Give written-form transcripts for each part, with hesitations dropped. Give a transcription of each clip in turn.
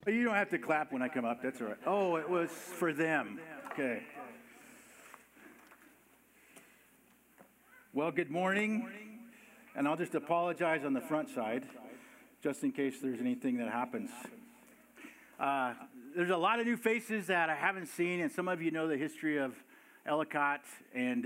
You don't have to clap when I come up. That's all right. Oh, it was for them. Okay. Well, good morning. And I'll just apologize on the front side, just in case there's anything that happens. There's a lot of new faces that I haven't seen, and some of you know the history of Ellicott and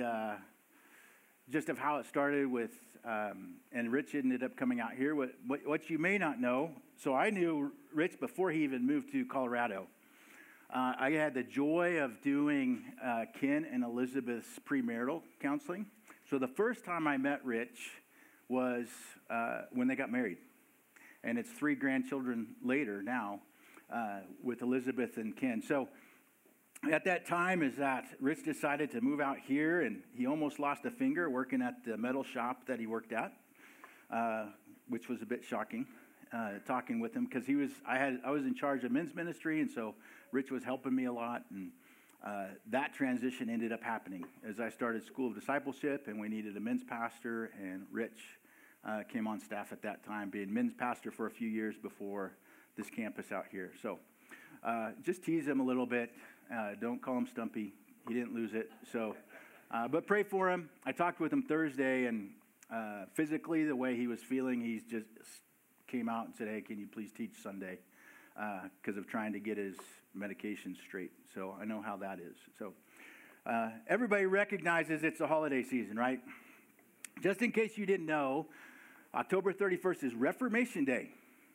just of how it started with, and Rich ended up coming out here. What you may not know, so I knew Rich before he even moved to Colorado. I had the joy of doing Ken and Elizabeth's premarital counseling. So the first time I met Rich was when they got married. And it's 3 grandchildren later now with Elizabeth and Ken. So at that time is that Rich decided to move out here, and he almost lost a finger working at the metal shop that he worked at, which was a bit shocking, talking with him, because I was in charge of men's ministry, and so Rich was helping me a lot, and that transition ended up happening as I started School of Discipleship, and we needed a men's pastor, and Rich came on staff at that time, being men's pastor for a few years before this campus out here. So just tease him a little bit. Don't call him Stumpy. He didn't lose it. So, but pray for him. I talked with him Thursday, and physically the way he was feeling, he just came out and said, "Hey, can you please teach Sunday?" Because of trying to get his medication straight. So I know how that is. So everybody recognizes it's a holiday season, right? Just in case you didn't know, October 31st is Reformation Day.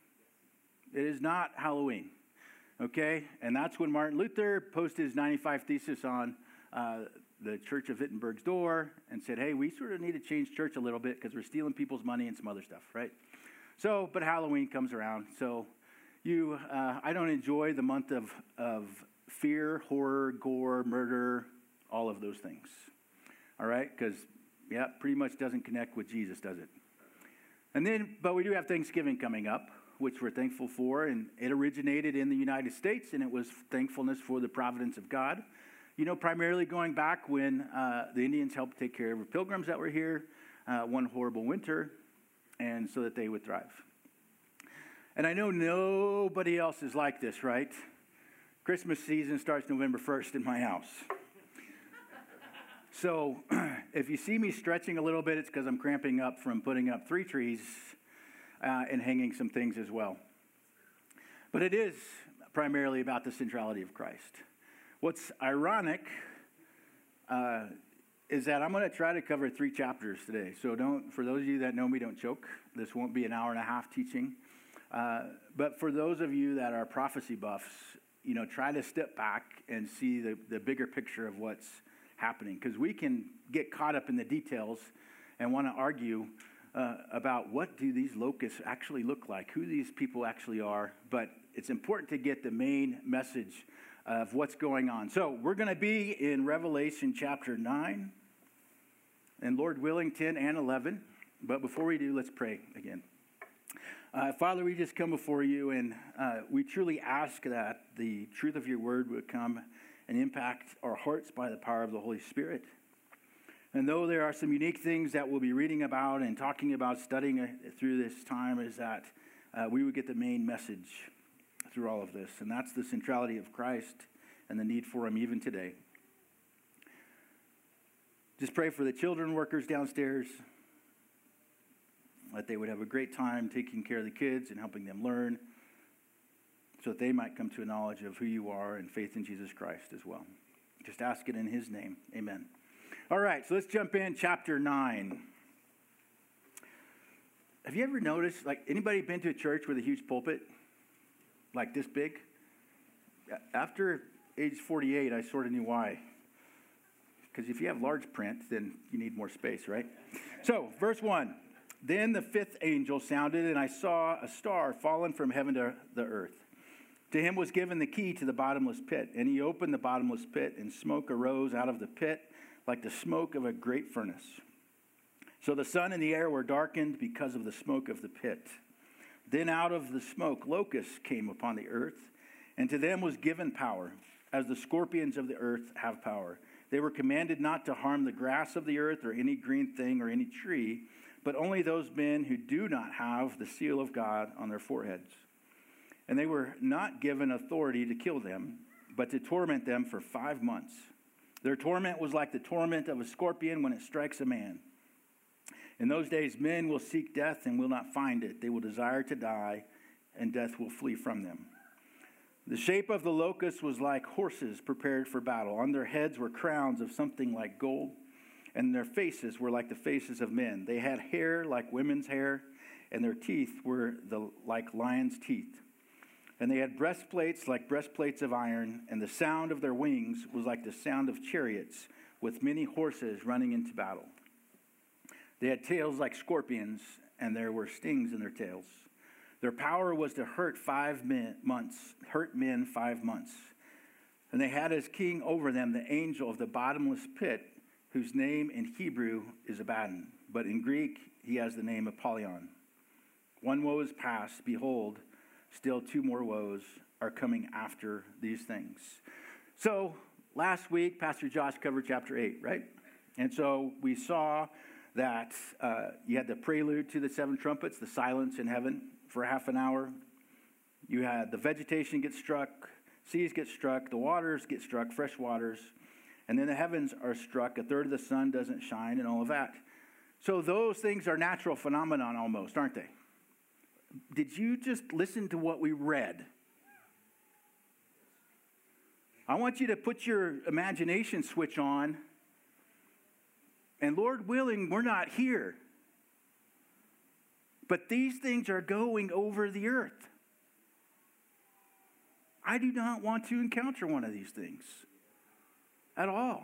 It is not Halloween. Okay, and that's when Martin Luther posted his 95 Thesis on the Church of Wittenberg's door and said, hey, we sort of need to change church a little bit because we're stealing people's money and some other stuff, right? So, but Halloween comes around. So I don't enjoy the month of fear, horror, gore, murder, all of those things. All right, because, yeah, pretty much doesn't connect with Jesus, does it? And then, but we do have Thanksgiving coming up, which we're thankful for, and it originated in the United States, and it was thankfulness for the providence of God. You know, primarily going back when the Indians helped take care of the pilgrims that were here one horrible winter, and so that they would thrive. And I know nobody else is like this, right? Christmas season starts November 1st in my house. So if you see me stretching a little bit, it's because I'm cramping up from putting up 3 trees and hanging some things as well. But it is primarily about the centrality of Christ. What's ironic is that I'm going to try to cover 3 chapters today. So for those of you that know me, don't choke. This won't be an hour and a half teaching. But for those of you that are prophecy buffs, you know, try to step back and see the bigger picture of what's happening. Because we can get caught up in the details and want to argue about what do these locusts actually look like, who these people actually are. But it's important to get the main message of what's going on. So we're going to be in Revelation chapter 9, and Lord willing, 10 and 11. But before we do, let's pray again. Father, we just come before you, and we truly ask that the truth of your word would come and impact our hearts by the power of the Holy Spirit. And though there are some unique things that we'll be reading about and talking about, studying through this time, is that we would get the main message through all of this. And that's the centrality of Christ and the need for him even today. Just pray for the children workers downstairs, that they would have a great time taking care of the kids and helping them learn, so that they might come to a knowledge of who you are and faith in Jesus Christ as well. Just ask it in his name. Amen. All right, so let's jump in, chapter 9. Have you ever noticed, like, anybody been to a church with a huge pulpit, like this big? After age 48, I sort of knew why. Because if you have large print, then you need more space, right? So, verse 1. Then the 5th angel sounded, and I saw a star fallen from heaven to the earth. To him was given the key to the bottomless pit, and he opened the bottomless pit, and smoke arose out of the pit like the smoke of a great furnace. So the sun and the air were darkened because of the smoke of the pit. Then out of the smoke locusts came upon the earth, and to them was given power, as the scorpions of the earth have power. They were commanded not to harm the grass of the earth or any green thing or any tree, but only those men who do not have the seal of God on their foreheads. And they were not given authority to kill them, but to torment them for 5 months. Their torment was like the torment of a scorpion when it strikes a man. In those days, men will seek death and will not find it. They will desire to die, and death will flee from them. The shape of the locusts was like horses prepared for battle. On their heads were crowns of something like gold, and their faces were like the faces of men. They had hair like women's hair, and their teeth were like lions' teeth. And they had breastplates like breastplates of iron, and the sound of their wings was like the sound of chariots with many horses running into battle. They had tails like scorpions, and there were stings in their tails. Their power was to hurt men 5 months. And they had as king over them the angel of the bottomless pit, whose name in Hebrew is Abaddon, but in Greek he has the name Apollyon. One woe is past, behold, still 2 more woes are coming after these things. So last week, Pastor Josh covered chapter 8, right? And so we saw that you had the prelude to the 7 trumpets, the silence in heaven for half an hour. You had the vegetation get struck, seas get struck, the waters get struck, fresh waters, and then the heavens are struck. A third of the sun doesn't shine and all of that. So those things are natural phenomenon almost, aren't they? Did you just listen to what we read? I want you to put your imagination switch on. And Lord willing, we're not here. But these things are going over the earth. I do not want to encounter one of these things at all.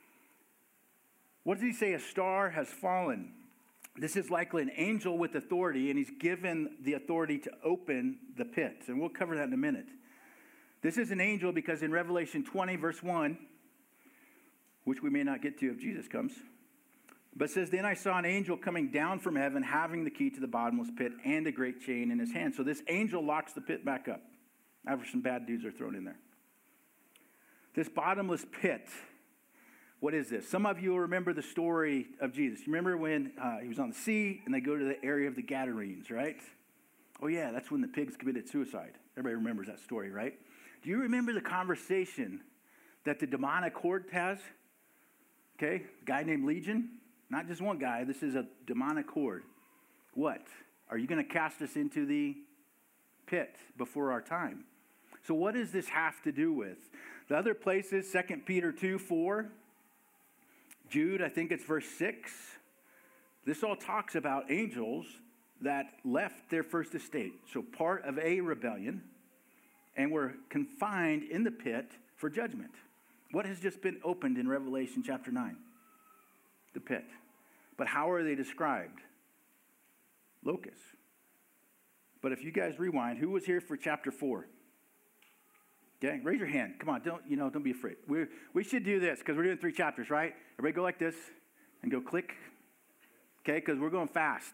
What does he say? A star has fallen. This is likely an angel with authority, and he's given the authority to open the pit. And we'll cover that in a minute. This is an angel because in Revelation 20, verse 1, which we may not get to if Jesus comes, but it says, then I saw an angel coming down from heaven, having the key to the bottomless pit and a great chain in his hand. So this angel locks the pit back up after some bad dudes are thrown in there. This bottomless pit, what is this? Some of you will remember the story of Jesus. You remember when he was on the sea and they go to the area of the Gadarenes, right? Oh yeah, that's when the pigs committed suicide. Everybody remembers that story, right? Do you remember the conversation that the demonic horde has? Okay, a guy named Legion. Not just one guy, this is a demonic horde. What? Are you going to cast us into the pit before our time? So what does this have to do with? The other places, 2 Peter 2:4, Jude, I think it's verse 6. This all talks about angels that left their first estate. So part of a rebellion, and were confined in the pit for judgment. What has just been opened in Revelation chapter 9? The pit. But how are they described? Locusts. But if you guys rewind, who was here for chapter 4? Okay, raise your hand. Come on, don't be afraid. We should do this because we're doing 3 chapters, right? Everybody go like this and go click. Okay, because we're going fast.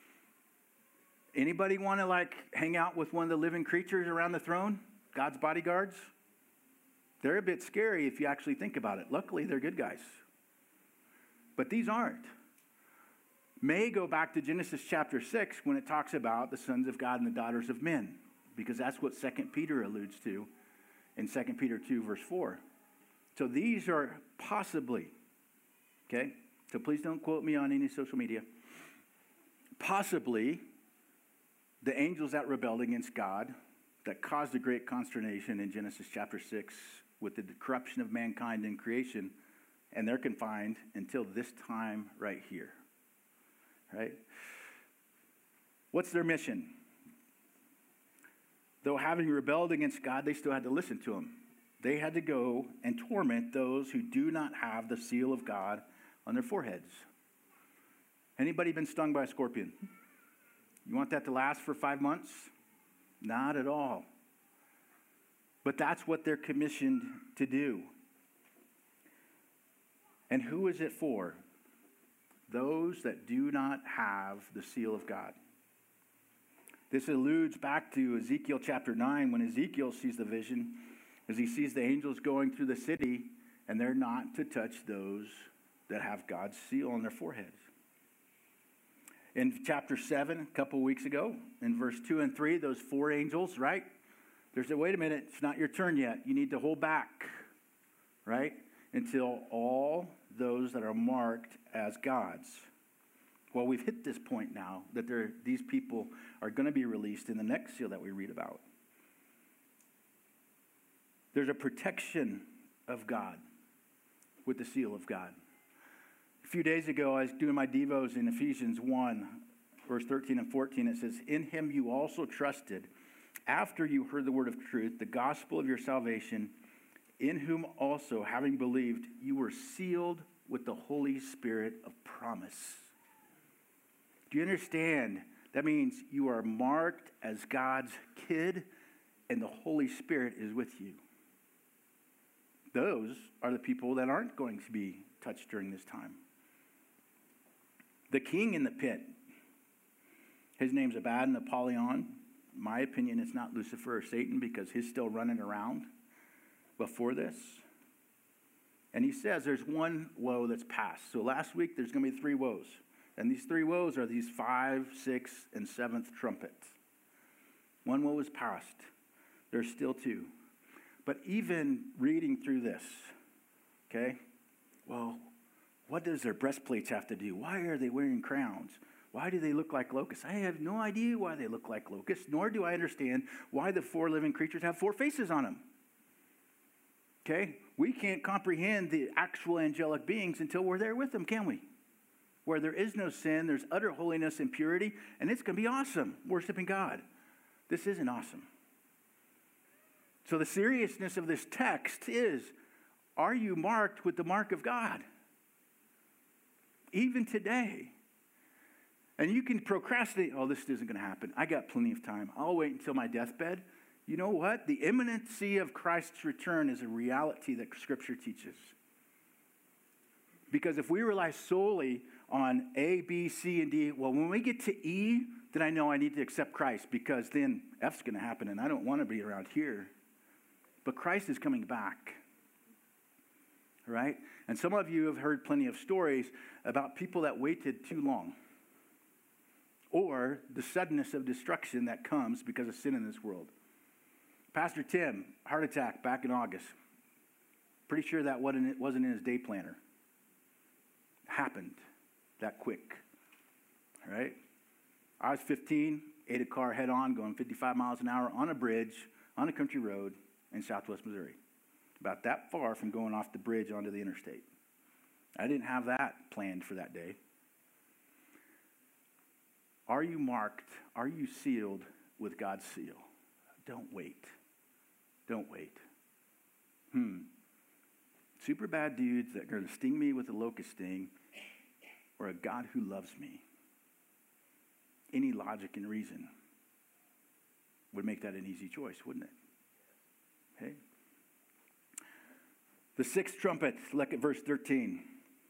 Anybody want to hang out with one of the living creatures around the throne? God's bodyguards? They're a bit scary if you actually think about it. Luckily, they're good guys. But these aren't. May go back to Genesis chapter 6 when it talks about the sons of God and the daughters of men, because that's what 2 Peter alludes to in 2 Peter 2, verse 4. So these are possibly, okay? So please don't quote me on any social media. Possibly the angels that rebelled against God that caused a great consternation in Genesis chapter 6 with the corruption of mankind in creation, and they're confined until this time right here. Right? What's their mission? Though having rebelled against God, they still had to listen to him. They had to go and torment those who do not have the seal of God on their foreheads. Anybody been stung by a scorpion? You want that to last for 5 months? Not at all. But that's what they're commissioned to do. And who is it for? Those that do not have the seal of God. This alludes back to Ezekiel chapter 9 when Ezekiel sees the vision as he sees the angels going through the city, and they're not to touch those that have God's seal on their foreheads. In chapter 7, a couple weeks ago, in verse 2 and 3, those 4 angels, right? There's a, wait a minute, it's not your turn yet. You need to hold back, right? Until all those that are marked as God's. Well, we've hit this point now that these people are going to be released in the next seal that we read about. There's a protection of God with the seal of God. A few days ago, I was doing my devos in Ephesians 1, verse 13 and 14. It says, "In him you also trusted, after you heard the word of truth, the gospel of your salvation, in whom also, having believed, you were sealed with the Holy Spirit of promise." Do you understand? That means you are marked as God's kid, and the Holy Spirit is with you. Those are the people that aren't going to be touched during this time. The king in the pit, his name's Abaddon, Apollyon. In my opinion, it's not Lucifer or Satan because he's still running around before this. And he says there's one woe that's passed. So last week there's going to be 3 woes. And these 3 woes are these 5, 6, and 7th trumpets. One woe is passed. There's still 2. But even reading through this, okay, well, what does their breastplates have to do? Why are they wearing crowns? Why do they look like locusts? I have no idea why they look like locusts, nor do I understand why the 4 living creatures have 4 faces on them. Okay? We can't comprehend the actual angelic beings until we're there with them, can we? Where there is no sin, there's utter holiness and purity, and it's going to be awesome, worshiping God. This isn't awesome. So the seriousness of this text is, are you marked with the mark of God? Even today. And you can procrastinate, oh, this isn't going to happen. I got plenty of time. I'll wait until my deathbed. You know what? The imminency of Christ's return is a reality that Scripture teaches. Because if we rely solely on A, B, C, and D, well, when we get to E, then I know I need to accept Christ because then F's going to happen and I don't want to be around here. But Christ is coming back. Right? And some of you have heard plenty of stories about people that waited too long. Or the suddenness of destruction that comes because of sin in this world. Pastor Tim, heart attack back in August. Pretty sure that wasn't in his day planner. Happened that quick. All right? I was 15, ate a car head on going 55 miles an hour on a bridge on a country road in southwest Missouri. About that far from going off the bridge onto the interstate. I didn't have that planned for that day. Are you marked? Are you sealed with God's seal? Don't wait. Don't wait. Super bad dudes that are going to sting me with a locust sting, or a God who loves me. Any logic and reason would make that an easy choice, wouldn't it? Okay. The 6th trumpet, look at verse 13.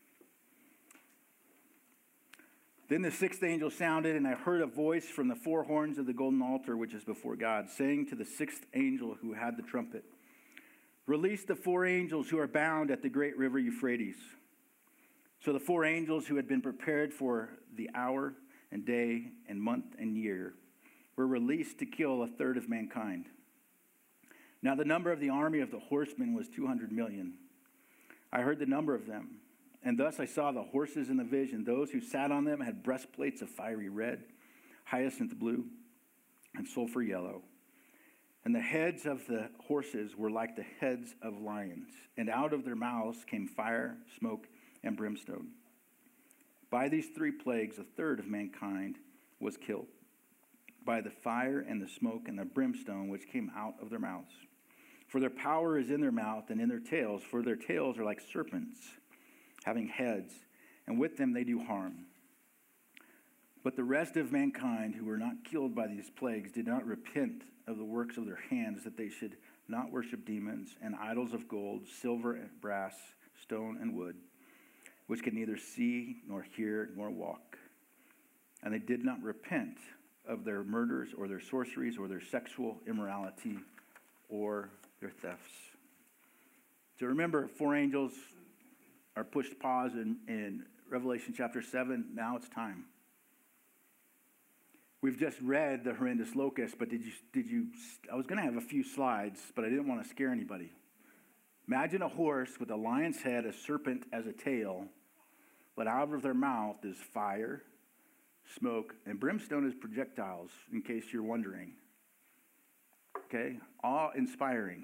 Then the 6th angel sounded, and I heard a voice from the 4 horns of the golden altar, which is before God, saying to the 6th angel who had the trumpet, "Release the 4 angels who are bound at the great river Euphrates." So the 4 angels who had been prepared for the hour and day and month and year were released to kill 1/3 of mankind. Now the number of the army of the horsemen was 200 million. I heard the number of them. And thus I saw the horses in the vision. Those who sat on them had breastplates of fiery red, hyacinth blue, and sulfur yellow. And the heads of the horses were like the heads of lions. And out of their mouths came fire, smoke, and brimstone. By these 3 plagues, 1/3 of mankind was killed. By the fire and the smoke and the brimstone which came out of their mouths. For their power is in their mouth and in their tails. For their tails are like serpents, having heads, and with them they do harm. But the rest of mankind who were not killed by these plagues did not repent of the works of their hands, that they should not worship demons and idols of gold, silver and brass, stone and wood, which can neither see nor hear nor walk. And they did not repent of their murders or their sorceries or their sexual immorality or their thefts. So remember, 4 angels are pushed pause in Revelation chapter 7. Now it's time. We've just read the horrendous locust, but I was going to have a few slides, but I didn't want to scare anybody. Imagine a horse with a lion's head, a serpent as a tail, but out of their mouth is fire, smoke, and brimstone as projectiles, in case you're wondering. Okay? Awe-inspiring.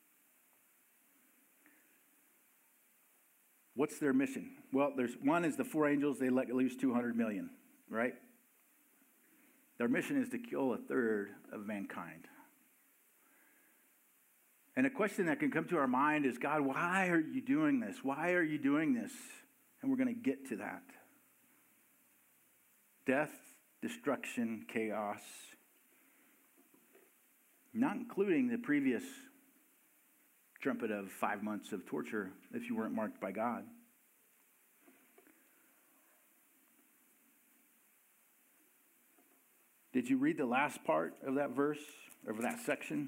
What's their mission? Well, there's one is the four angels, they let loose 200 million, right? Their mission is to kill a third of mankind. And a question that can come to our mind is, God, why are you doing this? Why are you doing this? And we're going to get to that. Death, destruction, chaos. Not including the previous trumpet of 5 months of torture if you weren't marked by God. Did you read the last part of that verse, of that section?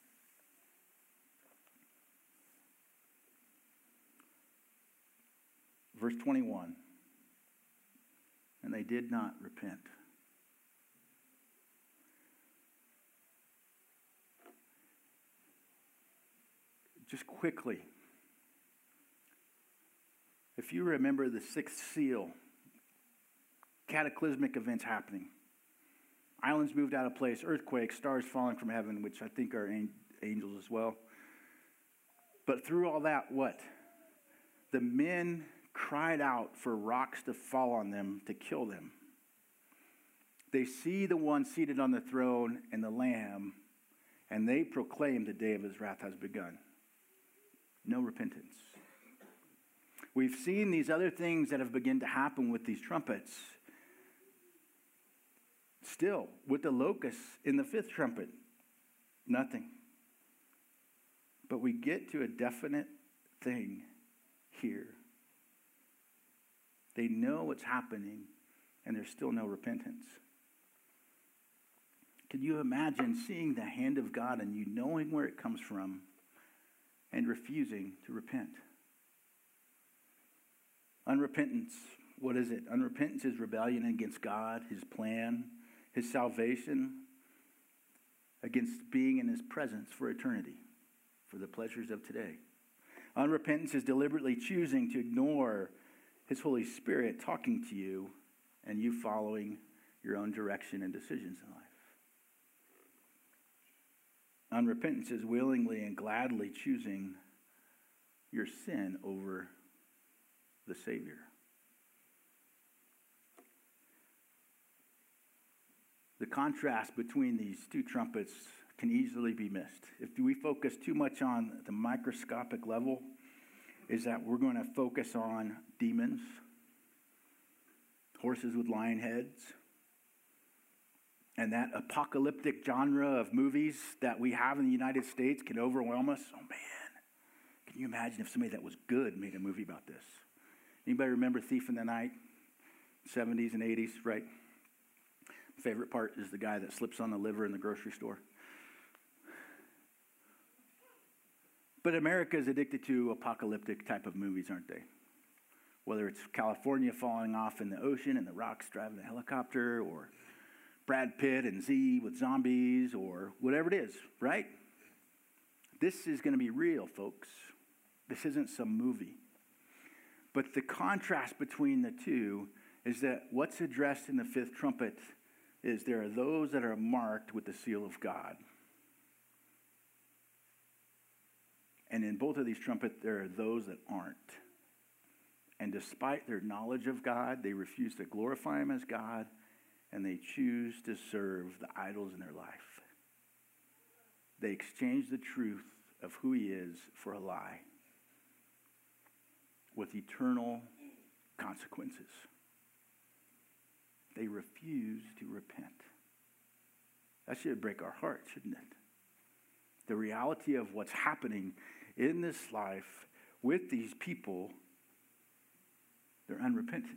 Verse 21. And they did not repent. Just quickly, if you remember the sixth seal, cataclysmic events happening. Islands moved out of place, earthquakes, stars falling from heaven, which I think are angels as well. But through all that, what? The men cried out for rocks to fall on them to kill them. They see the one seated on the throne and the Lamb, and they proclaim the day of his wrath has begun. No repentance. We've seen these other things that have begun to happen with these trumpets. Still, with the locusts in the fifth trumpet, nothing. But we get to a definite thing here. They know what's happening, and there's still no repentance. Can you imagine seeing the hand of God and you knowing where it comes from and refusing to repent? Unrepentance, what is it? Unrepentance is rebellion against God, his plan, his salvation, against being in his presence for eternity, for the pleasures of today. Unrepentance is deliberately choosing to ignore his Holy Spirit talking to you and you following your own direction and decisions in life. Unrepentance is willingly and gladly choosing your sin over the Savior. The contrast between these two trumpets can easily be missed. If we focus too much on the microscopic level, is that we're going to focus on demons, horses with lion heads, and that apocalyptic genre of movies that we have in the United States can overwhelm us. Oh man, can you imagine if somebody that was good made a movie about this? Anybody remember Thief in the Night? 70s and 80s, right? Favorite part is the guy that slips on the liver in the grocery store. But America is addicted to apocalyptic type of movies, aren't they? Whether it's California falling off in the ocean and the rocks driving a helicopter, or Brad Pitt and Z with zombies, or whatever it is, right? This is going to be real, folks. This isn't some movie. But the contrast between the two is that what's addressed in the fifth trumpet is there are those that are marked with the seal of God. And in both of these trumpets, there are those that aren't. And despite their knowledge of God, they refuse to glorify him as God, and they choose to serve the idols in their life. They exchange the truth of who he is for a lie with eternal consequences. They refuse to repent. That should break our heart, shouldn't it? The reality of what's happening in this life with these people, they're unrepentant.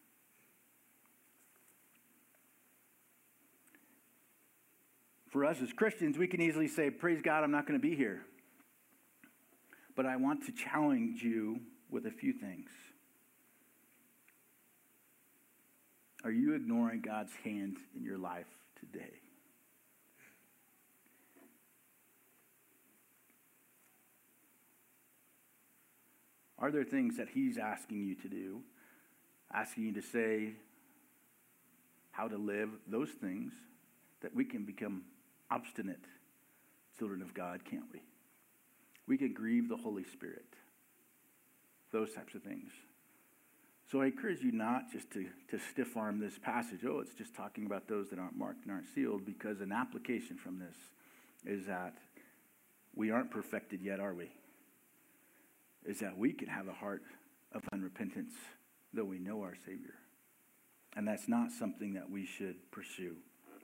For us as Christians, we can easily say, praise God, I'm not going to be here. But I want to challenge you with a few things. Are you ignoring God's hand in your life today? Are there things that he's asking you to do, asking you to say, how to live, those things that we can become obstinate children of God, can't we? We can grieve the Holy Spirit. Those types of things. So I encourage you not just to stiff-arm this passage. Oh, it's just talking about those that aren't marked and aren't sealed, because an application from this is that we aren't perfected yet, are we? Is that we can have a heart of unrepentance, though we know our Savior. And that's not something that we should pursue.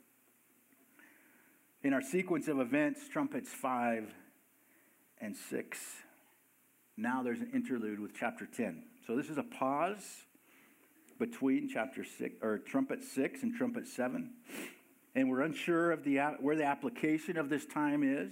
In our sequence of events, trumpets 5 and 6, now there's an interlude with chapter 10. So this is a pause between chapter 6, or trumpet 6 and trumpet 7. And we're unsure of where the application of this time is,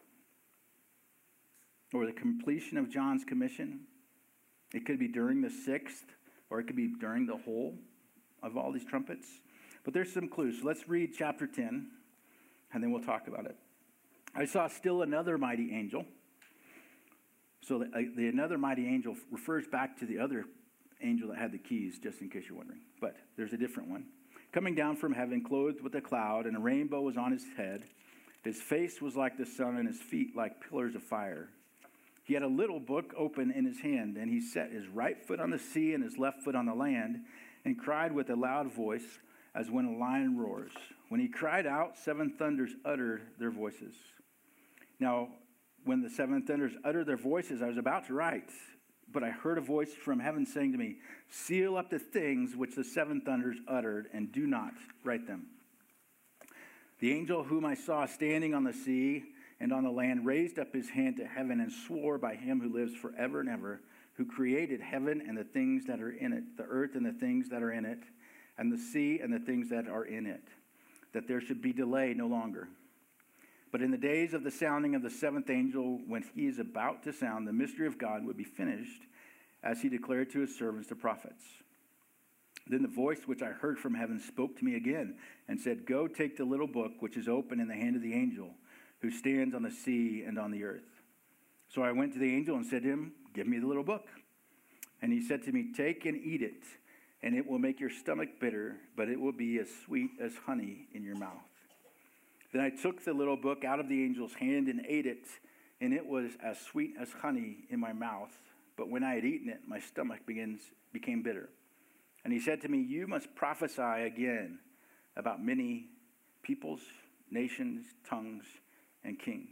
or the completion of John's commission. It could be during the 6th, or it could be during the whole of all these trumpets. But there's some clues. So let's read chapter 10, and then we'll talk about it. I saw still another mighty angel. So the another mighty angel refers back to the other angel that had the keys, just in case you're wondering. But there's a different one. Coming down from heaven, clothed with a cloud, and a rainbow was on his head. His face was like the sun, and his feet like pillars of fire. He had a little book open in his hand, and he set his right foot on the sea and his left foot on the land, and cried with a loud voice, as when a lion roars. When he cried out, 7 thunders uttered their voices. Now, when the 7 thunders uttered their voices, I was about to write, but I heard a voice from heaven saying to me, seal up the things which the 7 thunders uttered, and do not write them. The angel whom I saw standing on the sea and on the land raised up his hand to heaven and swore by him who lives forever and ever, who created heaven and the things that are in it, the earth and the things that are in it, and the sea and the things that are in it, that there should be delay no longer. But in the days of the sounding of the 7th angel, when he is about to sound, the mystery of God would be finished, as he declared to his servants, the prophets. Then the voice which I heard from heaven spoke to me again, and said, go take the little book which is open in the hand of the angel, who stands on the sea and on the earth. So I went to the angel and said to him, give me the little book. And he said to me, take and eat it, and it will make your stomach bitter, but it will be as sweet as honey in your mouth. Then I took the little book out of the angel's hand and ate it, and it was as sweet as honey in my mouth. But when I had eaten it, my stomach became bitter. And he said to me, you must prophesy again about many peoples, nations, tongues, and kings.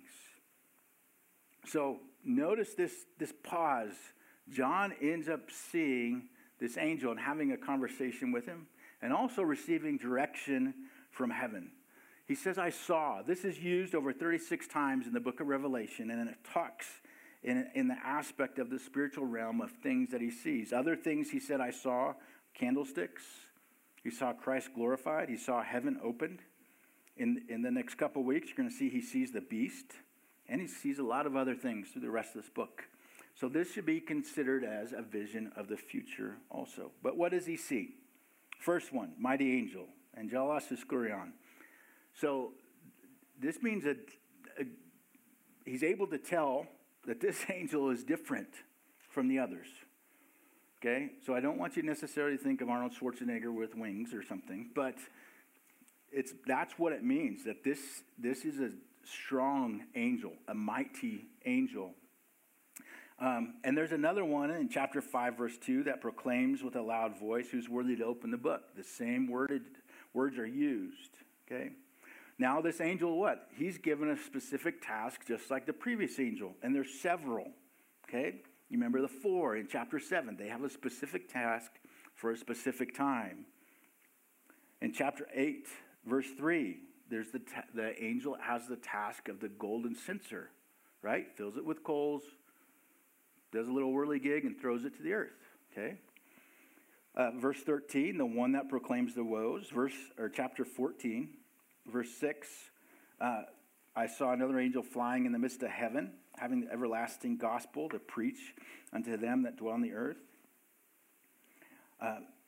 So notice this pause. John ends up seeing this angel and having a conversation with him, and also receiving direction from heaven. He says, I saw. This is used over 36 times in the book of Revelation, and it talks in the aspect of the spiritual realm of things that he sees. Other things he said, I saw candlesticks. He saw Christ glorified. He saw heaven opened. In the next couple of weeks, you're going to see he sees the beast, and he sees a lot of other things through the rest of this book. So this should be considered as a vision of the future also. But what does he see? First one, mighty angel, angelos Iskurion. So this means that he's able to tell that this angel is different from the others. Okay? So I don't want you to necessarily think of Arnold Schwarzenegger with wings or something, but that's what it means, that this is a strong angel, a mighty angel. And there's another one in chapter 5, verse 2, that proclaims with a loud voice, who's worthy to open the book. The same words are used. Okay? Now this angel, what? He's given a specific task just like the previous angel. And there's several. Okay? You remember the 4 in chapter 7. They have a specific task for a specific time. In chapter 8, verse 3, there's the angel has the task of the golden censer. Right? Fills it with coals, does a little whirligig, and throws it to the earth. Okay? Verse 13, the one that proclaims the woes. Chapter 14, verse 6, I saw another angel flying in the midst of heaven, having the everlasting gospel to preach unto them that dwell on the earth.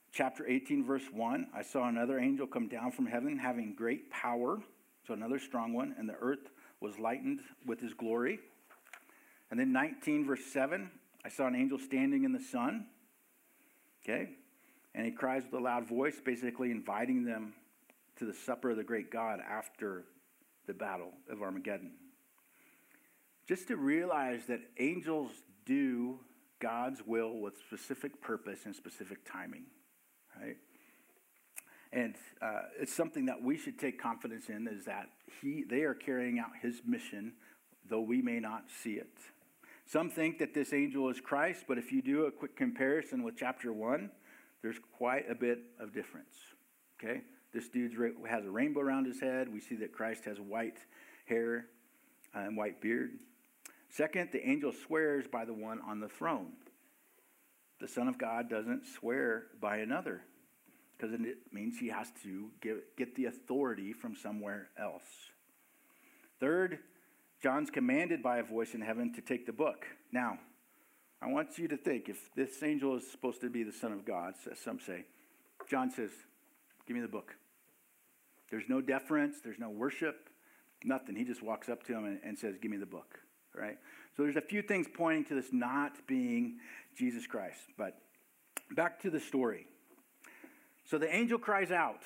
chapter 18, verse 1, I saw another angel come down from heaven having great power, so another strong one, and the earth was lightened with his glory. And then 19, verse 7, I saw an angel standing in the sun, okay? And he cries with a loud voice, basically inviting them to the supper of the great God after the battle of Armageddon. Just to realize that angels do God's will with specific purpose and specific timing, right? And it's something that we should take confidence in, is that they are carrying out his mission, though we may not see it. Some think that this angel is Christ, but if you do a quick comparison with chapter 1, there's quite a bit of difference, okay? This dude has a rainbow around his head. We see that Christ has white hair and white beard. Second, the angel swears by the one on the throne. The Son of God doesn't swear by another, because it means he has to get the authority from somewhere else. Third, John's commanded by a voice in heaven to take the book. Now, I want you to think, if this angel is supposed to be the Son of God, as some say, John says, give me the book. There's no deference, there's no worship, nothing. He just walks up to him and says, give me the book, right? So there's a few things pointing to this not being Jesus Christ. But back to the story. So the angel cries out.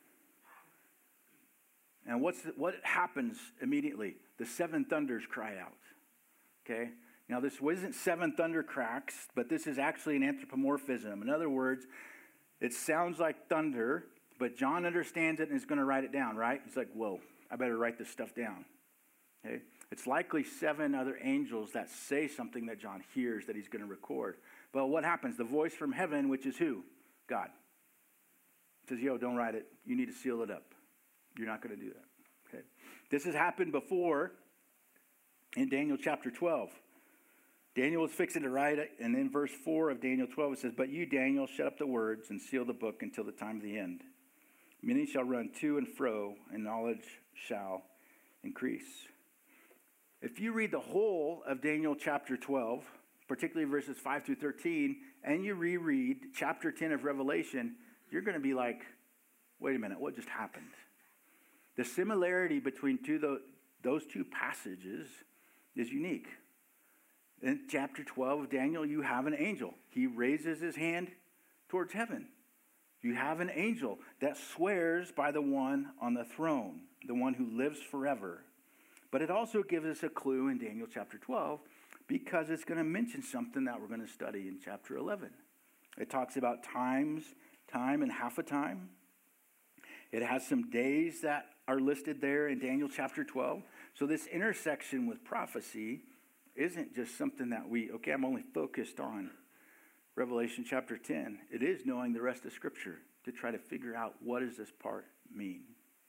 And what happens immediately? The seven thunders cry out. Okay? Now this wasn't seven thunder cracks, but this is actually an anthropomorphism. In other words, it sounds like thunder, but John understands it and is going to write it down, right? He's like, whoa, I better write this stuff down. Okay? It's likely seven other angels that say something that John hears that he's going to record. But what happens? The voice from heaven, which is who? God. Says, yo, don't write it. You need to seal it up. You're not going to do that. Okay. This has happened before in Daniel chapter 12. Daniel was fixing to write it, and in verse 4 of Daniel 12 it says, but you, Daniel, shut up the words and seal the book until the time of the end. Many shall run to and fro, and knowledge shall increase. If you read the whole of Daniel chapter 12, particularly verses 5 through 13, and you reread chapter 10 of Revelation, you're going to be like, wait a minute, what just happened? The similarity between those two passages is unique. In chapter 12 of Daniel, you have an angel. He raises his hand towards heaven. You have an angel that swears by the one on the throne, the one who lives forever. But it also gives us a clue in Daniel chapter 12, because it's going to mention something that we're going to study in chapter 11. It talks about time and half a time. It has some days that are listed there in Daniel chapter 12. So this intersection with prophecy isn't just something that I'm only focused on Revelation chapter 10. It is knowing the rest of Scripture to try to figure out, what does this part mean?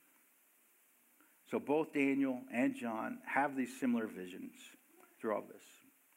So both Daniel and John have these similar visions through all this.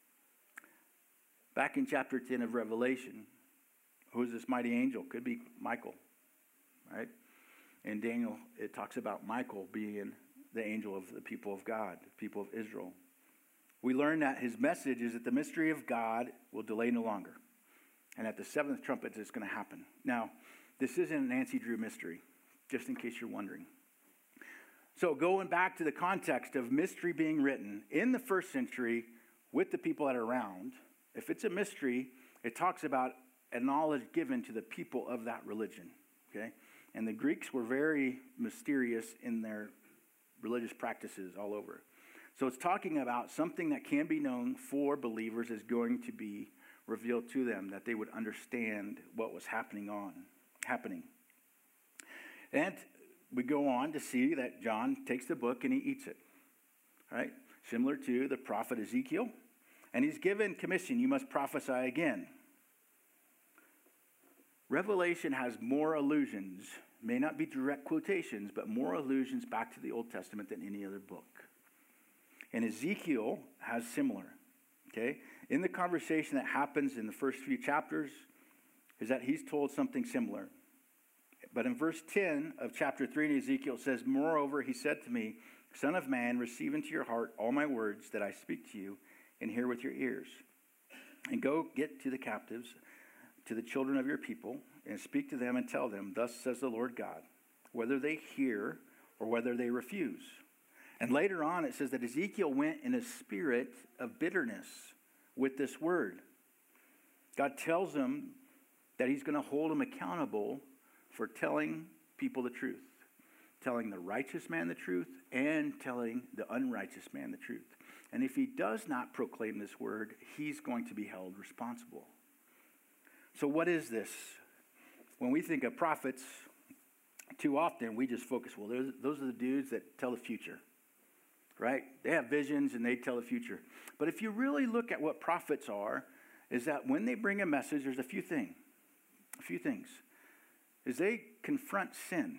Back in chapter 10 of Revelation, who is this mighty angel? Could be Michael, right? In Daniel, it talks about Michael being the angel of the people of God, the people of Israel. We learn that his message is that the mystery of God will delay no longer. And at the seventh trumpet, it's going to happen. Now, this isn't a Nancy Drew mystery, just in case you're wondering. So going back to the context of mystery being written in the first century with the people that are around, if it's a mystery, it talks about a knowledge given to the people of that religion, okay? And the Greeks were very mysterious in their religious practices all over. So it's talking about something that can be known for believers is going to be revealed to them, that they would understand what was happening. And we go on to see that John takes the book and he eats it, right? Similar to the prophet Ezekiel. And he's given commission, you must prophesy again. Revelation has more allusions, may not be direct quotations, but more allusions back to the Old Testament than any other book. And Ezekiel has similar, okay? In the conversation that happens in the first few chapters is that he's told something similar. But in verse 10 of chapter 3 in Ezekiel, it says, moreover, he said to me, Son of man, receive into your heart all my words that I speak to you, and hear with your ears. And go get to the captives, to the children of your people, and speak to them and tell them, thus says the Lord God, whether they hear or whether they refuse. And later on it says that Ezekiel went in a spirit of bitterness with this word. God tells him that he's going to hold him accountable for telling people the truth, telling the righteous man the truth and telling the unrighteous man the truth. And if he does not proclaim this word, he's going to be held responsible. So what is this? When we think of prophets, too often we just focus, well, those are the dudes that tell the future, right? They have visions and they tell the future. But if you really look at what prophets are, is that when they bring a message, there's a few things, is they confront sin.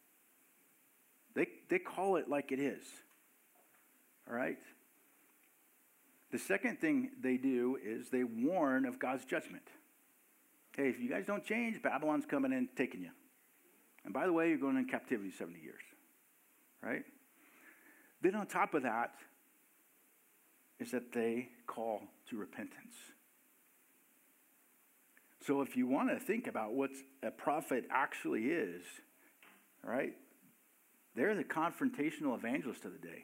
They call it like it is, all right? The second thing they do is they warn of God's judgment. Hey, if you guys don't change, Babylon's coming in and taking you. And by the way, you're going in captivity 70 years, right? Then on top of that is that they call to repentance. So if you want to think about what a prophet actually is, right? They're the confrontational evangelists of the day.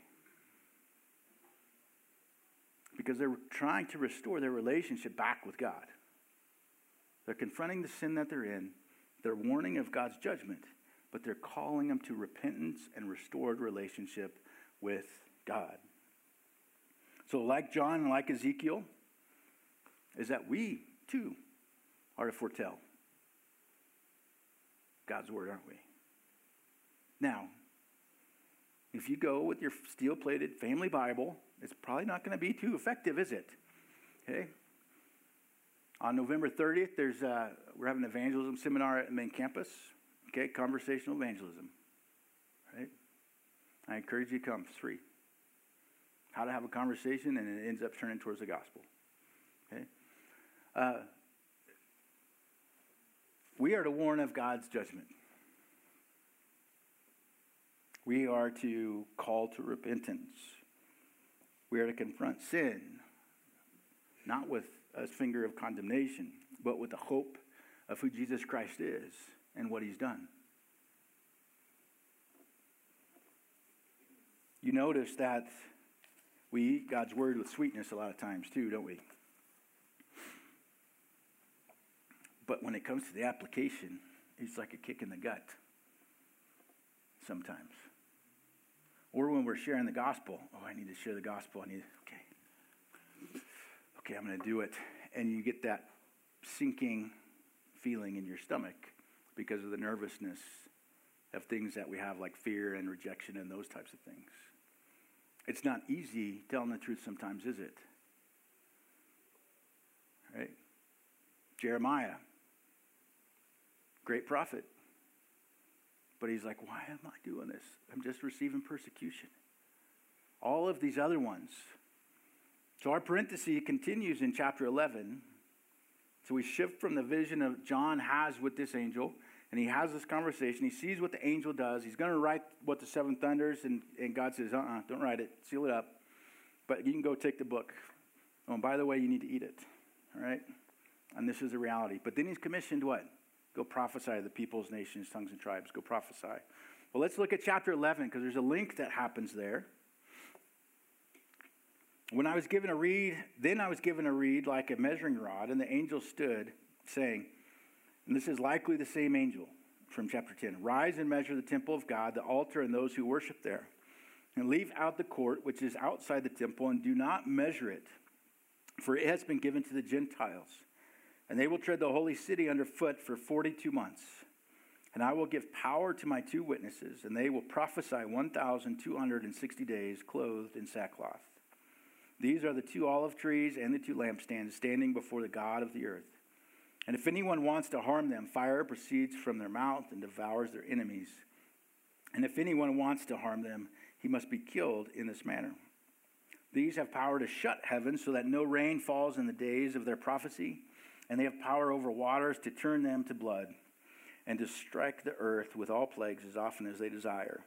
Because they're trying to restore their relationship back with God. They're confronting the sin that they're in. They're warning of God's judgment. But they're calling them to repentance and restored relationship with God. So like John and like Ezekiel, is that we too are to foretell God's word, aren't we? Now, if you go with your steel-plated family Bible, it's probably not going to be too effective, is it? Okay. On November 30th, we're having an evangelism seminar at the main campus. Okay, conversational evangelism. Right? I encourage you to come. It's free. How to have a conversation and it ends up turning towards the gospel. Okay. We are to warn of God's judgment. We are to call to repentance. We are to confront sin, not with a finger of condemnation, but with the hope of who Jesus Christ is and what he's done. You notice that we eat God's word with sweetness a lot of times too, don't we? But when it comes to the application, it's like a kick in the gut sometimes. Or when we're sharing the gospel, I need to share the gospel. Okay, I'm going to do it. And you get that sinking feeling in your stomach because of the nervousness of things that we have like fear and rejection and those types of things. It's not easy telling the truth sometimes, is it? Right? Jeremiah, great prophet. But he's like, why am I doing this? I'm just receiving persecution. All of these other ones. So our parenthesis continues in chapter 11. So we shift from the vision of John has with this angel, and he has this conversation. He sees what the angel does. He's going to write what the seven thunders, and God says, don't write it. Seal it up. But you can go take the book. Oh, and by the way, you need to eat it. All right? And this is a reality. But then he's commissioned what? Go prophesy to the peoples, nations, tongues, and tribes. Go prophesy. Well, let's look at chapter 11 because there's a link that happens there. When I was given a reed, then I was given a reed like a measuring rod, and the angel stood, saying, and this is likely the same angel from chapter 10, rise and measure the temple of God, the altar, and those who worship there, and leave out the court which is outside the temple, and do not measure it, for it has been given to the Gentiles. And they will tread the holy city underfoot for 42 months. And I will give power to my two witnesses, and they will prophesy 1,260 days, clothed in sackcloth. These are the two olive trees and the two lampstands standing before the God of the earth. And if anyone wants to harm them, fire proceeds from their mouth and devours their enemies. And if anyone wants to harm them, he must be killed in this manner. These have power to shut heaven so that no rain falls in the days of their prophecy. And they have power over waters to turn them to blood and to strike the earth with all plagues as often as they desire.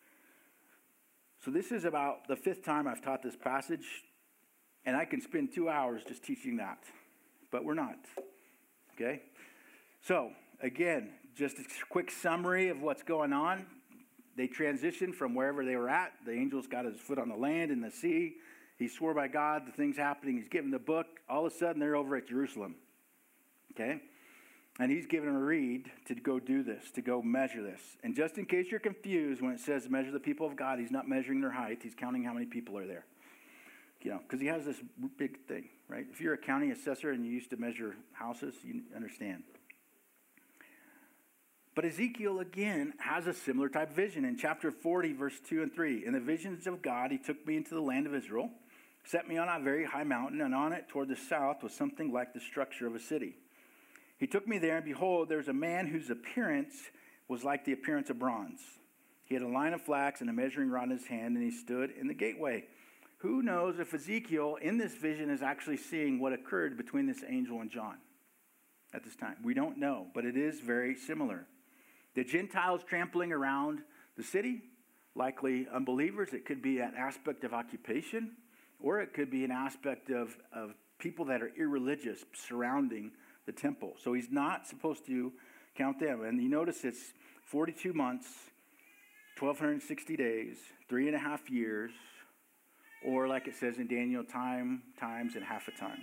So this is about the fifth time I've taught this passage, and I can spend 2 hours just teaching that, but we're not. Okay? So, again, just a quick summary of what's going on. They transitioned from wherever they were at. The angel's got his foot on the land and the sea. He swore by God, the thing's happening. He's given the book. All of a sudden, they're over at Jerusalem. Okay? And he's given them a reed to go do this, to go measure this. And just in case you're confused, when it says measure the people of God, he's not measuring their height. He's counting how many people are there. You know, because he has this big thing, right? If you're a county assessor and you used to measure houses, you understand. But Ezekiel, again, has a similar type vision. In chapter 40, verse 2 and 3, in the visions of God, he took me into the land of Israel, set me on a very high mountain, and on it toward the south was something like the structure of a city. He took me there, and behold, there was a man whose appearance was like the appearance of bronze. He had a line of flax and a measuring rod in his hand, and he stood in the gateway. Who knows if Ezekiel, in this vision, is actually seeing what occurred between this angel and John at this time? We don't know, but it is very similar. The Gentiles trampling around the city, likely unbelievers. It could be an aspect of occupation, or it could be an aspect of people that are irreligious surrounding the temple. So he's not supposed to count them. And you notice it's 42 months, 1,260 days, 3.5 years, or like it says in Daniel, times, and half a time.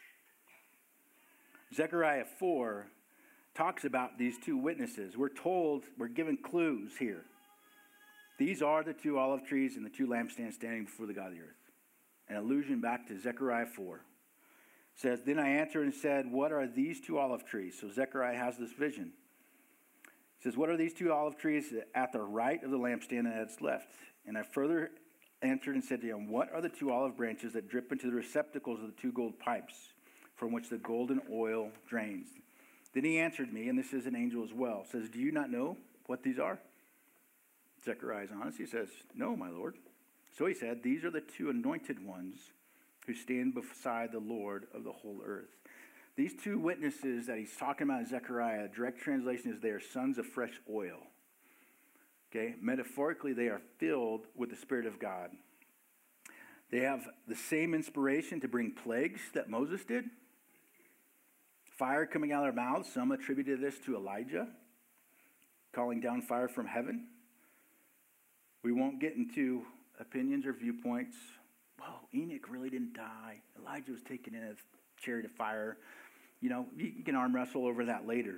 Zechariah 4 talks about these two witnesses. We're told, we're given clues here. These are the two olive trees and the two lampstands standing before the God of the earth. An allusion back to Zechariah 4. It says, then I answered and said, what are these two olive trees? So Zechariah has this vision. It says, what are these two olive trees at the right of the lampstand and at its left? And I further answered and said to him, what are the two olive branches that drip into the receptacles of the two gold pipes from which the golden oil drains? Then he answered me, and this is an angel as well, says, do you not know what these are? Zechariah is honest. He says, no, my Lord. So he said, these are the two anointed ones who stand beside the Lord of the whole earth. These two witnesses that he's talking about in Zechariah, direct translation is they are sons of fresh oil. Okay, metaphorically, they are filled with the Spirit of God. They have the same inspiration to bring plagues that Moses did. Fire coming out of their mouths. Some attributed this to Elijah, calling down fire from heaven. We won't get into opinions or viewpoints. Well, Enoch really didn't die. Elijah was taken in a chariot of fire. You know, you can arm wrestle over that later.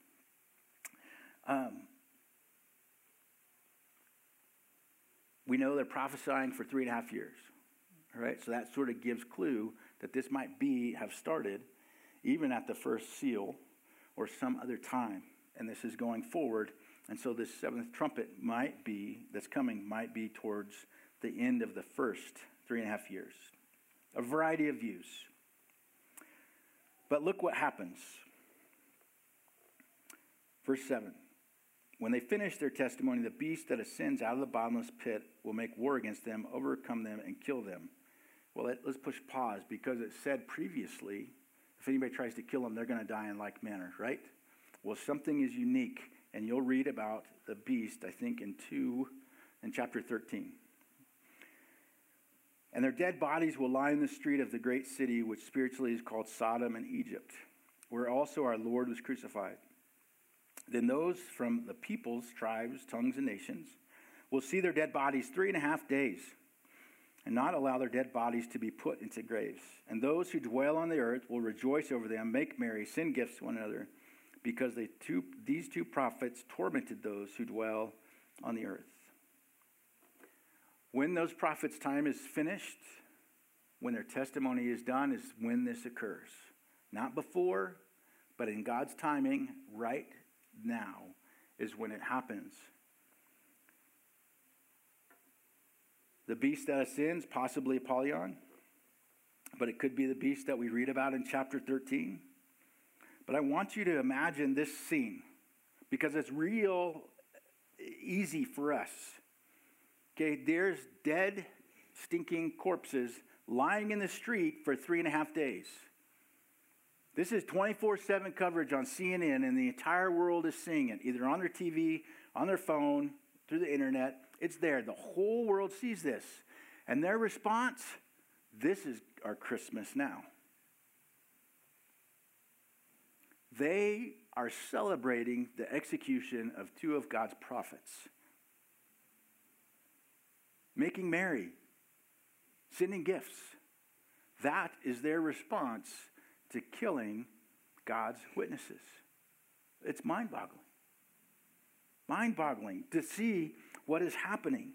We know they're prophesying for 3.5 years. All right, so that sort of gives clue that this might have started even at the first seal or some other time. And this is going forward. And so this seventh trumpet that's coming might be towards the end of the first 3.5 years. A variety of views. But look what happens. Verse 7. When they finish their testimony, the beast that ascends out of the bottomless pit will make war against them, overcome them, and kill them. Well, let's push pause, because it said previously, if anybody tries to kill them, they're going to die in like manner, right? Well, something is unique, and you'll read about the beast, I think, in chapter 13. And their dead bodies will lie in the street of the great city, which spiritually is called Sodom and Egypt, where also our Lord was crucified. Then those from the peoples, tribes, tongues, and nations will see their dead bodies 3.5 days, and not allow their dead bodies to be put into graves. And those who dwell on the earth will rejoice over them, make merry, send gifts to one another, because these two prophets tormented those who dwell on the earth. When those prophets' time is finished, when their testimony is done, is when this occurs. Not before, but in God's timing, right now is when it happens. The beast that ascends, possibly Apollyon, but it could be the beast that we read about in chapter 13. But I want you to imagine this scene, because it's real easy for us. Okay, there's dead, stinking corpses lying in the street for 3.5 days. This is 24/7 coverage on CNN, and the entire world is seeing it, either on their TV, on their phone, through the internet. It's there. The whole world sees this. And their response, this is our Christmas now. They are celebrating the execution of two of God's prophets. Making merry, sending gifts. That is their response to killing God's witnesses. It's mind-boggling. Mind-boggling to see what is happening.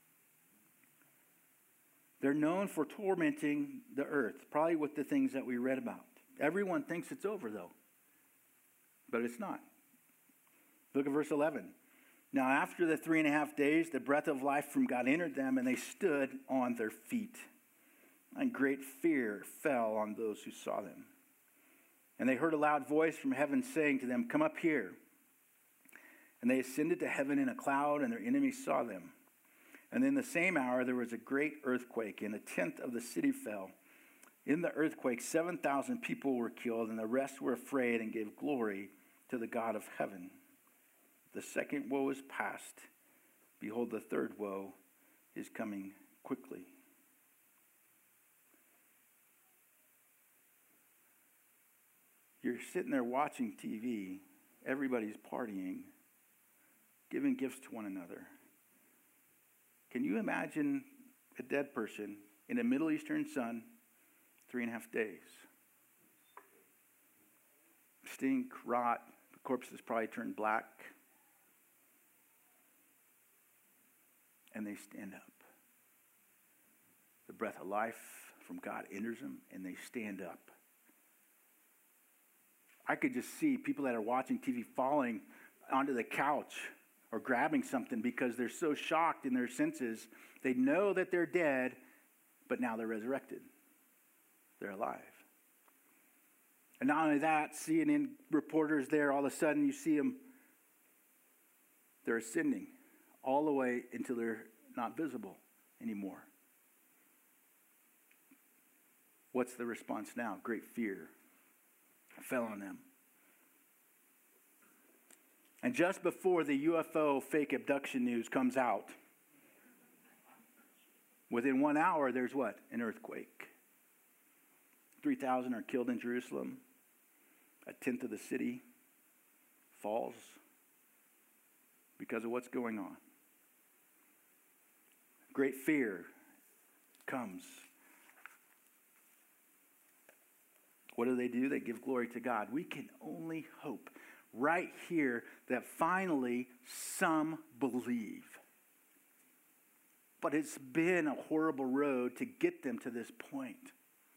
They're known for tormenting the earth, probably with the things that we read about. Everyone thinks it's over, though. But it's not. Look at verse 11. Now, after the 3.5 days, the breath of life from God entered them, and they stood on their feet. And great fear fell on those who saw them. And they heard a loud voice from heaven saying to them, "Come up here." And they ascended to heaven in a cloud, and their enemies saw them. And in the same hour there was a great earthquake, and 1/10 of the city fell. In the earthquake 7,000 people were killed, and the rest were afraid and gave glory to the God of heaven. The second woe is past. Behold, the third woe is coming quickly. You're sitting there watching TV. Everybody's partying, giving gifts to one another. Can you imagine a dead person in a Middle Eastern sun, 3.5 days? Stink, rot, the corpses probably turned black. And they stand up. The breath of life from God enters them, and they stand up. I could just see people that are watching TV falling onto the couch or grabbing something because they're so shocked in their senses. They know that they're dead, but now they're resurrected. They're alive. And not only that, CNN reporters there, all of a sudden you see them, they're ascending all the way until they're not visible anymore. What's the response now? Great fear fell on them. And just before the UFO fake abduction news comes out, within 1 hour, there's what? An earthquake. 3,000 are killed in Jerusalem. 1/10 of the city falls because of what's going on. Great fear comes. What do? They give glory to God. We can only hope right here that finally some believe. But it's been a horrible road to get them to this point.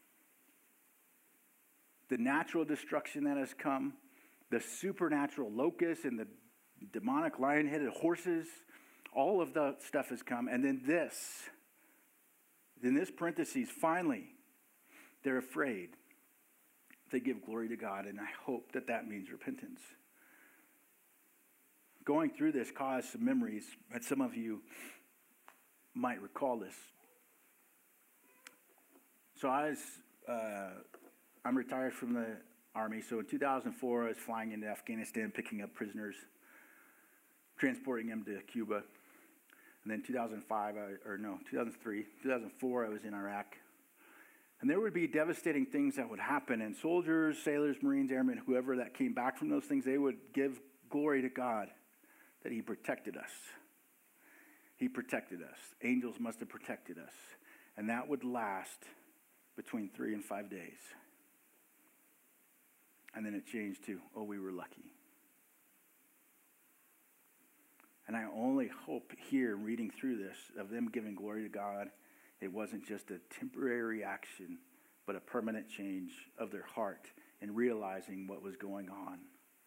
The natural destruction that has come, the supernatural locusts and the demonic lion-headed horses, all of the stuff has come. And then this, in this parentheses, finally, they're afraid. They give glory to God, and I hope that that means repentance. Going through this caused some memories, and some of you might recall this. So I'm retired from the Army, so in 2004 I was flying into Afghanistan, picking up prisoners, transporting them to Cuba. And then 2004 I was in Iraq. And there would be devastating things that would happen, and soldiers, sailors, Marines, airmen, whoever that came back from those things, they would give glory to God that He protected us. He protected us. Angels must have protected us. And that would last between 3 and 5 days. And then it changed to, oh, we were lucky. And I only hope here, reading through this, of them giving glory to God, it wasn't just a temporary reaction, but a permanent change of their heart and realizing what was going on.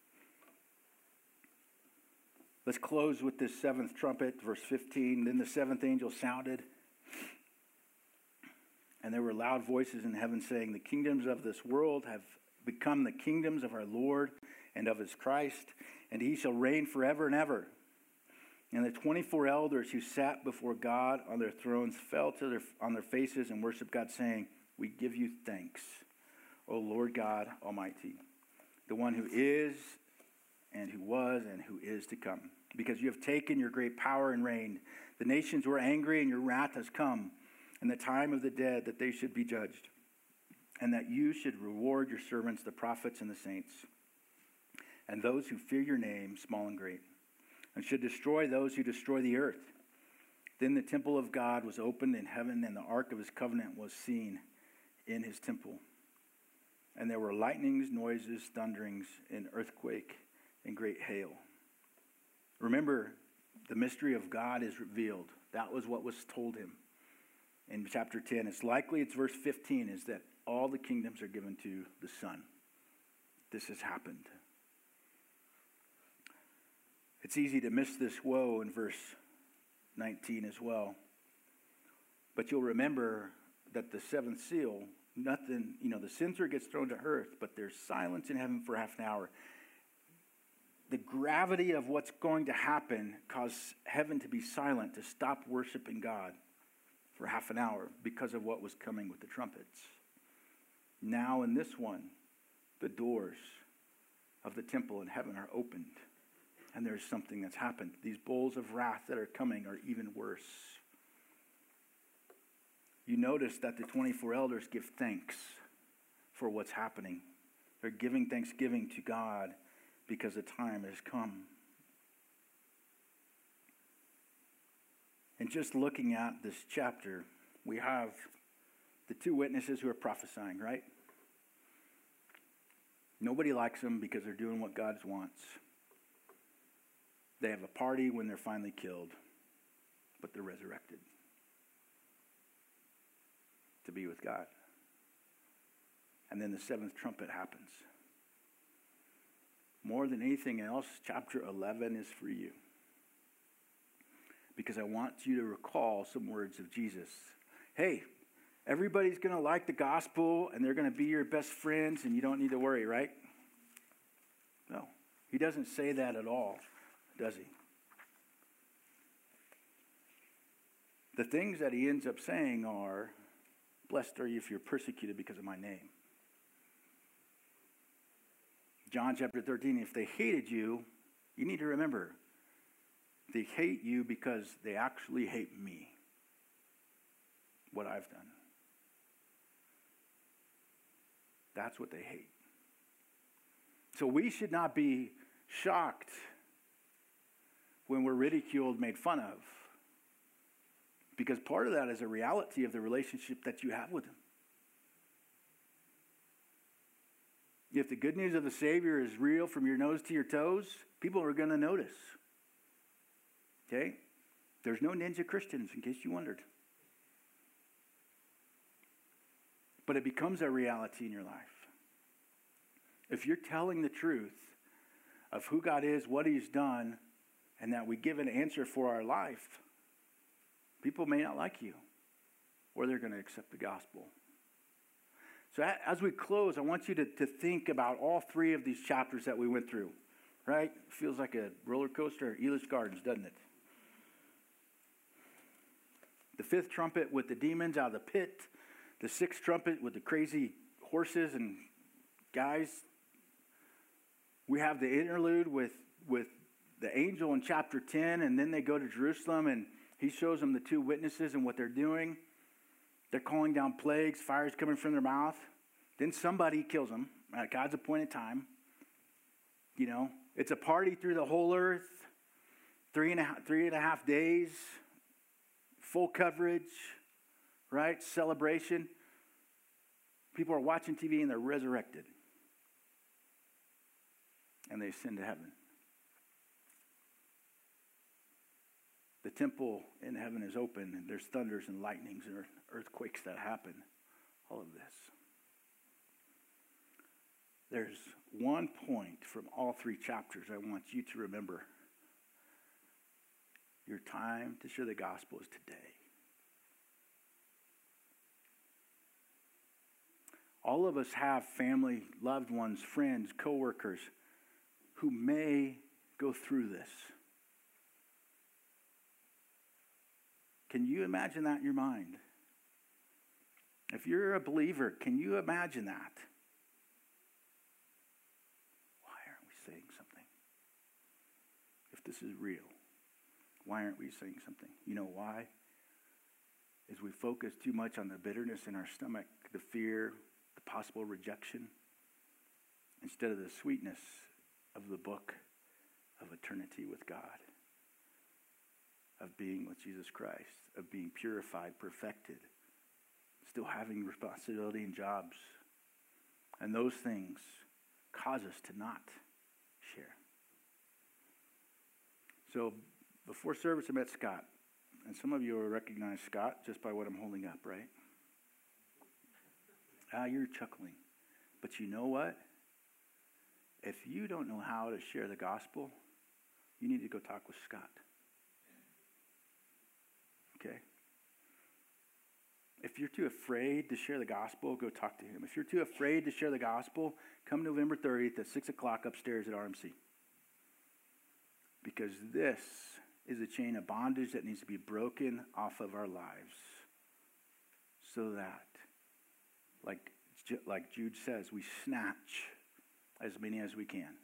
Let's close with this 7th trumpet, verse 15. Then the 7th angel sounded, and there were loud voices in heaven saying, "The kingdoms of this world have become the kingdoms of our Lord and of His Christ, and He shall reign forever and ever." And the 24 elders who sat before God on their thrones fell on their faces and worshiped God, saying, "We give you thanks, O Lord God Almighty, the one who is and who was and who is to come. Because you have taken your great power and reigned. The nations were angry, and your wrath has come, and the time of the dead that they should be judged, and that you should reward your servants, the prophets and the saints, and those who fear your name, small and great, and should destroy those who destroy the earth. Then the temple of God was opened in heaven, and the ark of his covenant was seen in his temple. And there were lightnings, noises, thunderings, an earthquake, and great hail. Remember, the mystery of God is revealed. That was what was told him in chapter 10. It's likely, it's verse 15, is that all the kingdoms are given to the Son. This has happened. It's easy to miss this woe in verse 19 as well. But you'll remember that the seventh seal, nothing, the censer gets thrown to earth, but there's silence in heaven for half an hour. The gravity of what's going to happen caused heaven to be silent, to stop worshiping God for half an hour because of what was coming with the trumpets. Now in this one, the doors of the temple in heaven are opened, and there's something that's happened. These bowls of wrath that are coming are even worse. You notice that the 24 elders give thanks for what's happening. They're giving thanksgiving to God because the time has come. And just looking at this chapter, we have the two witnesses who are prophesying, right? Nobody likes them because they're doing what God wants. They have a party when they're finally killed, but they're resurrected to be with God. And then the seventh trumpet happens. More than anything else, chapter 11 is for you. Because I want you to recall some words of Jesus. Hey, everybody's going to like the gospel and they're going to be your best friends and you don't need to worry, right? No, he doesn't say that at all, does he? The things that he ends up saying are, blessed are you if you're persecuted because of my name. John chapter 13, if they hated you, you need to remember, they hate you because they actually hate me, what I've done. That's what they hate. So we should not be shocked when we're ridiculed, made fun of, because part of that is a reality of the relationship that you have with him. If the good news of the Savior is real from your nose to your toes, people are going to notice. Okay? There's no ninja Christians, in case you wondered. But it becomes a reality in your life. If you're telling the truth of who God is, what he's done, and that we give an answer for our life, people may not like you, or they're going to accept the gospel. So as we close, I want you to think about all three of these chapters that we went through, right? Feels like a roller coaster at Elish Gardens, doesn't it? The fifth trumpet with the demons out of the pit. The sixth trumpet with the crazy horses and guys. We have the interlude with the angel in chapter 10, and then they go to Jerusalem, and he shows them the two witnesses and what they're doing. They're calling down plagues, fire's coming from their mouth. Then somebody kills them at God's appointed time. It's a party through the whole earth. 3.5 days. Full coverage, right? Celebration. People are watching TV and they're resurrected. And they ascend to heaven. The temple in heaven is open, and there's thunders and lightnings and earthquakes that happen. All of this. There's one point from all three chapters I want you to remember. Your time to share the gospel is today. All of us have family, loved ones, friends, coworkers who may go through this. Can you imagine that in your mind? If you're a believer, can you imagine that? Why aren't we saying something? If this is real, why aren't we saying something? You know why? Is we focus too much on the bitterness in our stomach, the fear, the possible rejection, instead of the sweetness of the book of eternity with God, of being with Jesus Christ, of being purified, perfected, still having responsibility and jobs. And those things cause us to not share. So before service, I met Scott. And some of you will recognize Scott just by what I'm holding up, right? You're chuckling. But you know what? If you don't know how to share the gospel, you need to go talk with Scott. Okay? If you're too afraid to share the gospel, go talk to him. If you're too afraid to share the gospel, come November 30th at 6 o'clock upstairs at RMC. Because this is a chain of bondage that needs to be broken off of our lives. So that, like Jude says, we snatch as many as we can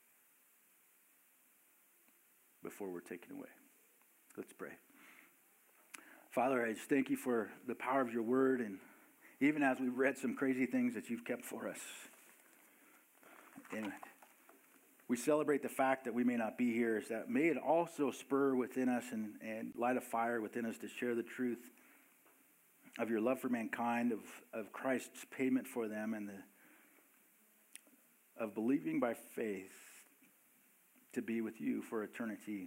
before we're taken away. Let's pray. Father, I just thank you for the power of your word, and even as we've read some crazy things that you've kept for us. And we celebrate the fact that we may not be here, is that may it also spur within us and light a fire within us to share the truth of your love for mankind, of Christ's payment for them, and of believing by faith to be with you for eternity.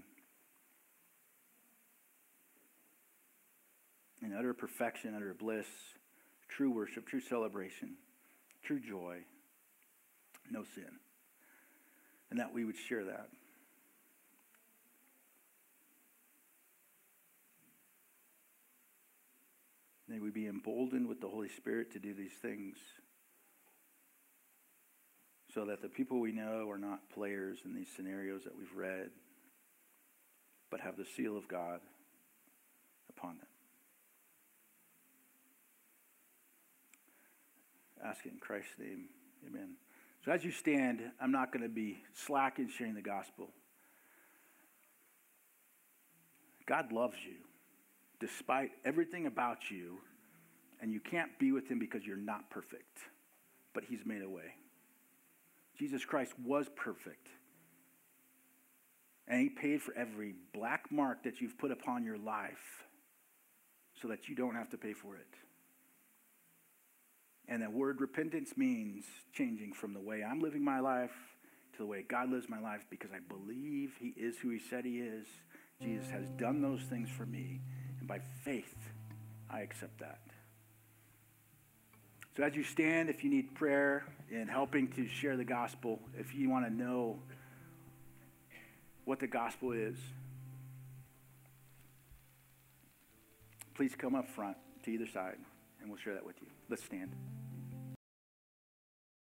In utter perfection, utter bliss, true worship, true celebration, true joy, no sin. And that we would share that. May we be emboldened with the Holy Spirit to do these things, so that the people we know are not players in these scenarios that we've read, but have the seal of God upon them. Ask it in Christ's name. Amen. So as you stand, I'm not going to be slack in sharing the gospel. God loves you despite everything about you, and you can't be with him because you're not perfect, but he's made a way. Jesus Christ was perfect, and he paid for every black mark that you've put upon your life so that you don't have to pay for it. And the word repentance means changing from the way I'm living my life to the way God lives my life, because I believe he is who he said he is. Jesus has done those things for me. And by faith, I accept that. So as you stand, if you need prayer in helping to share the gospel, if you want to know what the gospel is, please come up front to either side, and we'll share that with you. Let's stand.